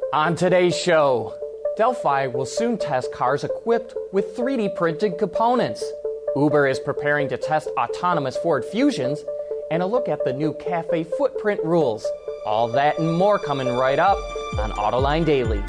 On today's show, Delphi will soon test cars equipped with 3D printed components. Uber is preparing to test autonomous Ford Fusions, and a look at the new cafe footprint rules. All that and more coming right up on Autoline Daily.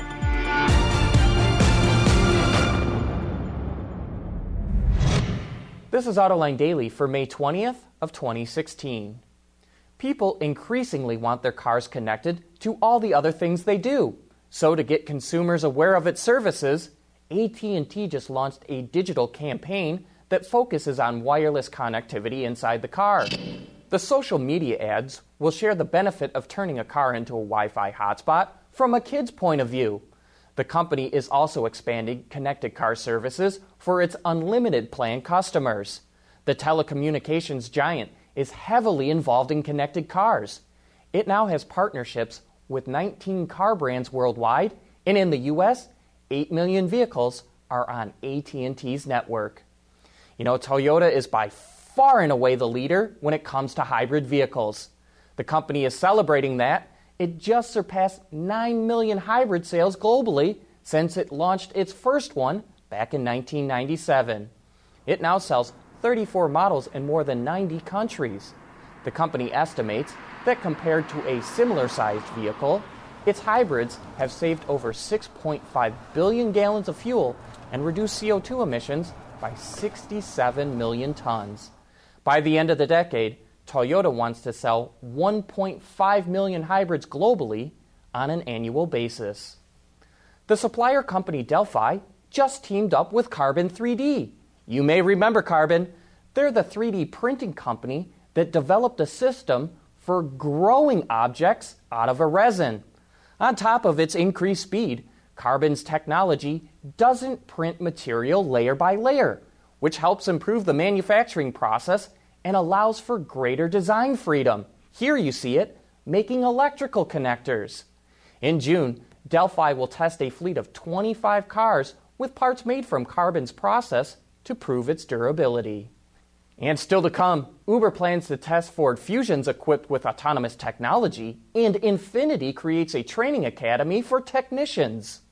This is Autoline Daily for May 20th of 2016. People increasingly want their cars connected to all the other things they do. So to get consumers aware of its services, AT&T just launched a digital campaign that focuses on wireless connectivity inside the car. The social media ads will share the benefit of turning a car into a Wi-Fi hotspot from a kid's point of view. The company is also expanding connected car services for its unlimited plan customers. The telecommunications giant is heavily involved in connected cars. It now has partnerships with 19 car brands worldwide, and in the U.S., 8 million vehicles are on AT&T's network. You know, Toyota is by far and away the leader when it comes to hybrid vehicles. The company is celebrating that. It just surpassed 9 million hybrid sales globally since it launched its first one back in 1997. It now sells 34 models in more than 90 countries. The company estimates that compared to a similar-sized vehicle, its hybrids have saved over 6.5 billion gallons of fuel and reduced CO2 emissions by 67 million tons. By the end of the decade, Toyota wants to sell 1.5 million hybrids globally on an annual basis. The supplier company Delphi just teamed up with Carbon 3D. You may remember Carbon. They're the 3D printing company that developed a system for growing objects out of a resin. On top of its increased speed, Carbon's technology doesn't print material layer by layer, which helps improve the manufacturing process and allows for greater design freedom. Here you see it, making electrical connectors. In June, Delphi will test a fleet of 25 cars with parts made from Carbon's process to prove its durability. And still to come, Uber plans to test Ford Fusions equipped with autonomous technology, and Infiniti creates a training academy for technicians.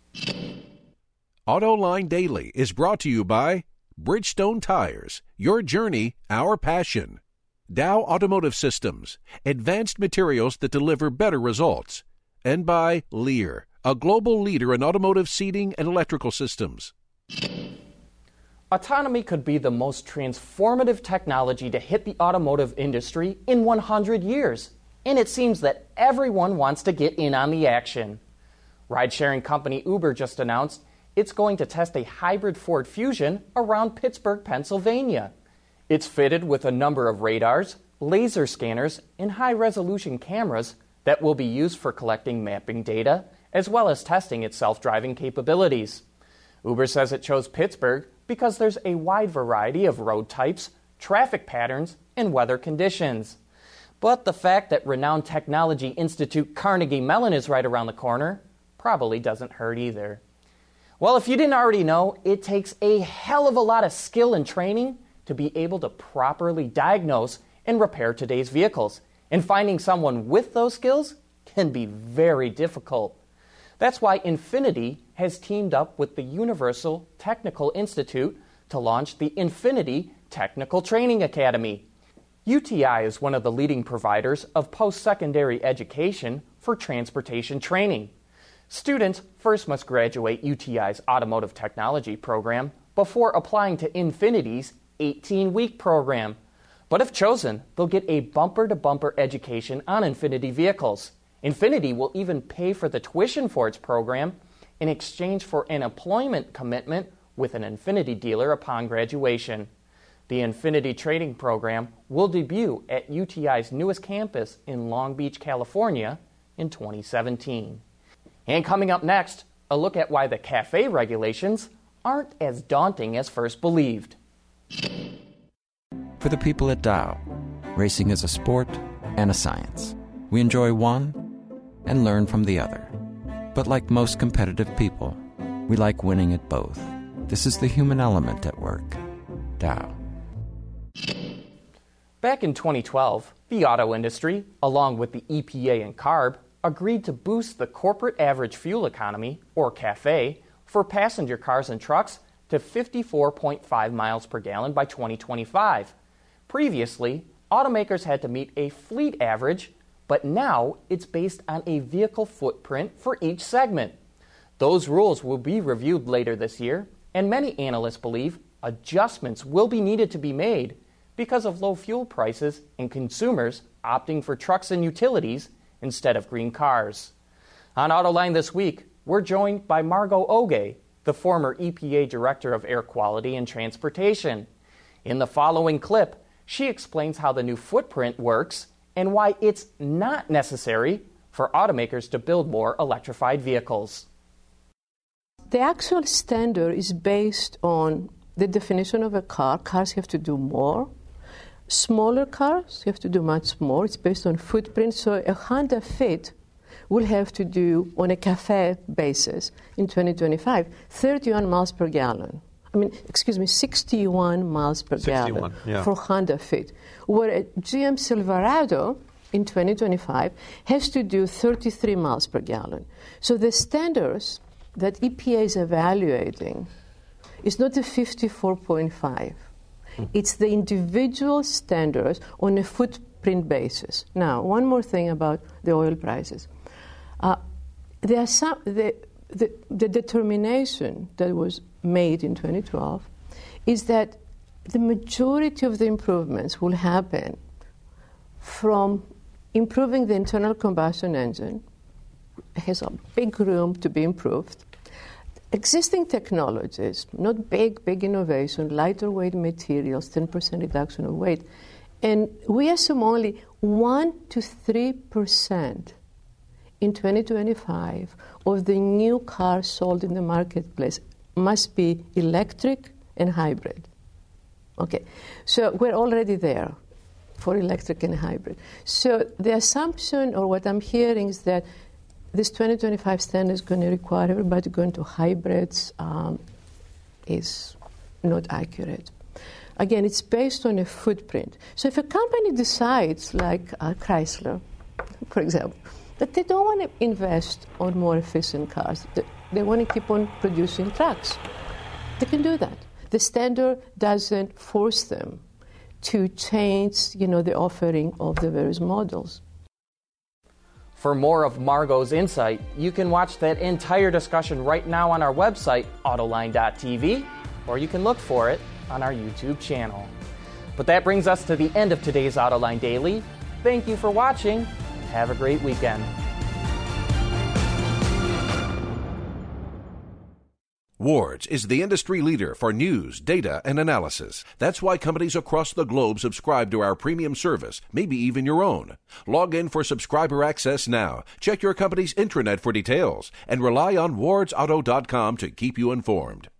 Autoline Daily is brought to you by Bridgestone Tires, your journey, our passion. Dow Automotive Systems, advanced materials that deliver better results. And by Lear, a global leader in automotive seating and electrical systems. Autonomy could be the most transformative technology to hit the automotive industry in 100 years, and it seems that everyone wants to get in on the action. Ride-sharing company Uber just announced it's going to test a hybrid Ford Fusion around Pittsburgh, Pennsylvania. It's fitted with a number of radars, laser scanners, and high-resolution cameras that will be used for collecting mapping data, as well as testing its self-driving capabilities. Uber says it chose Pittsburgh because there's a wide variety of road types, traffic patterns, and weather conditions. But the fact that renowned technology institute Carnegie Mellon is right around the corner probably doesn't hurt either. Well, if you didn't already know, it takes a hell of a lot of skill and training to be able to properly diagnose and repair today's vehicles. And finding someone with those skills can be very difficult. That's why Infiniti has teamed up with the Universal Technical Institute to launch the Infiniti Technical Training Academy. UTI is one of the leading providers of post-secondary education for transportation training. Students first must graduate UTI's automotive technology program before applying to Infiniti's 18-week program. But if chosen, they'll get a bumper-to-bumper education on Infiniti vehicles. Infiniti will even pay for the tuition for its program in exchange for an employment commitment with an Infiniti dealer upon graduation. The Infiniti training program will debut at UTI's newest campus in Long Beach, California in 2017. And coming up next, a look at why the CAFE regulations aren't as daunting as first believed. For the people at Dow, racing is a sport and a science. We enjoy one and learn from the other. But like most competitive people, we like winning at both. This is the human element at work. Dow. Back in 2012, the auto industry, along with the EPA and CARB, agreed to boost the corporate average fuel economy, or CAFE, for passenger cars and trucks to 54.5 miles per gallon by 2025. Previously, automakers had to meet a fleet average, but now it's based on a vehicle footprint for each segment. Those rules will be reviewed later this year, and many analysts believe adjustments will be needed to be made because of low fuel prices and consumers opting for trucks and utilities instead of green cars. On Autoline this week, we're joined by Margot Oge, the former EPA Director of Air Quality and Transportation. In the following clip, she explains how the new footprint works and why it's not necessary for automakers to build more electrified vehicles. The actual standard is based on the definition of a car. Cars have to do more. Smaller cars have to do much more. It's based on footprint. So a Honda Fit will have to do, on a CAFE basis in 2025, 31 miles per gallon. 61 miles per gallon for Honda Fit. Where a GM Silverado in 2025 has to do 33 miles per gallon. So the standards that EPA is evaluating is not the 54.5. It's the individual standards on a footprint basis. Now, one more thing about the oil prices. There are the determination that was made in 2012 is that the majority of the improvements will happen from improving the internal combustion engine. It has a big room to be improved. Existing technologies, not big innovation, lighter weight materials, 10% reduction of weight. And we assume only 1 to 3% in 2025 of the new cars sold in the marketplace must be electric and hybrid. Okay, so we're already there for electric and hybrid. So the assumption, or what I'm hearing, is that this 2025 standard is going to require everybody going to hybrids is not accurate. Again, it's based on a footprint. So if a company decides, like Chrysler, for example, that they don't want to invest on more efficient cars, they want to keep on producing trucks, they can do that. The standard doesn't force them to change, the offering of the various models. For more of Margot's insight, you can watch that entire discussion right now on our website, Autoline.tv, or you can look for it on our YouTube channel. But that brings us to the end of today's Autoline Daily. Thank you for watching. Have a great weekend. Wards is the industry leader for news, data, and analysis. That's why companies across the globe subscribe to our premium service, maybe even your own. Log in for subscriber access now. Check your company's intranet for details and rely on wardsauto.com to keep you informed.